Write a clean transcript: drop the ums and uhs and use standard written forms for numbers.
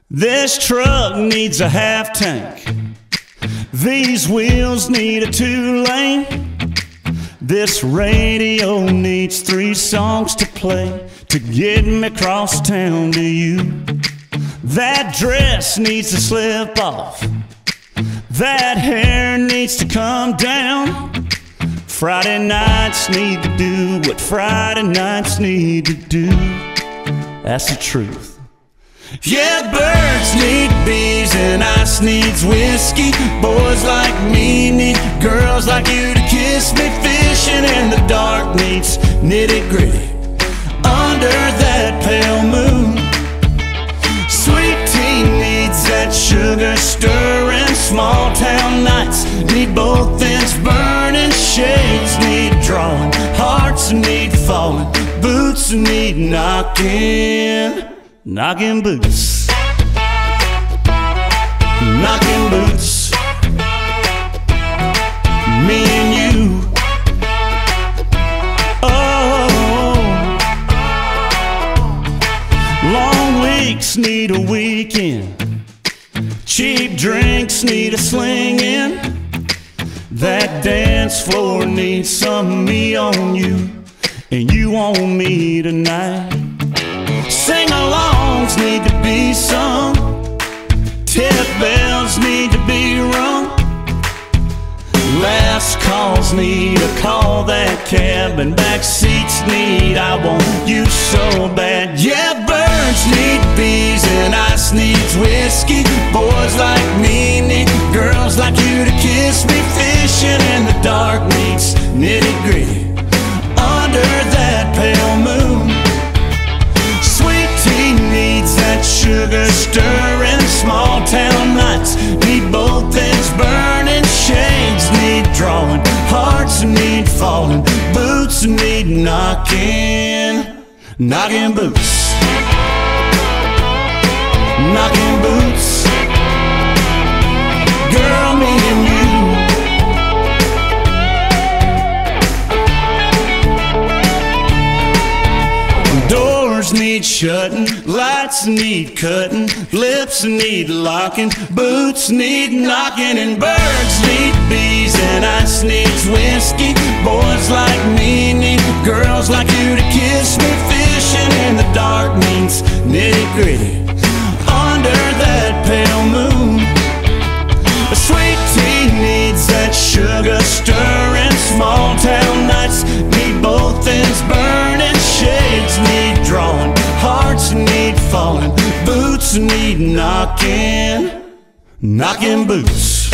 This truck needs a half tank. These wheels need a 2-lane. This radio needs 3 songs to play to get me across town to you. That dress needs to slip off. That hair needs to come down. Friday nights need to do what Friday nights need to do. That's the truth. Yeah, birds need bees and ice needs whiskey. Boys like me need girls like you to kiss me. Fishing in the dark needs nitty-gritty under that pale moon. Sweet tea needs that sugar stirring. Small town nights need both ends burning. Shades need drawing, hearts need falling, boots need knocking. Knocking boots, knocking boots, me and you. Oh, long weeks need a weekend. Cheap drinks need a slinging. That dance floor needs some me on you, and you on me tonight. Sing-alongs need to be sung. Tip bells need to be rung. Last calls need a call that cab, and back seats need I want you so bad. Yeah, birds need bees and ice needs whiskey. Boys like me need girls like you to kiss me. Fishing in the dark needs nitty-gritty under that pale moon. Sugar stirring, small town nights need both ends burning. Shades need drawing, hearts need falling, boots need knocking. Knocking boots, knocking boots, girl, me and you. Doors need shutting, lights need cutting, lips need locking, boots need knocking, and birds need bees and ice needs whiskey. Boys like me need girls like you to kiss me. Fishing in the dark means nitty-gritty under that pale moon. A sweet tea needs that sugar stirring. Small town nights need both ends burning. Shades need drawing, hearts need falling, boots need knocking. Knocking boots.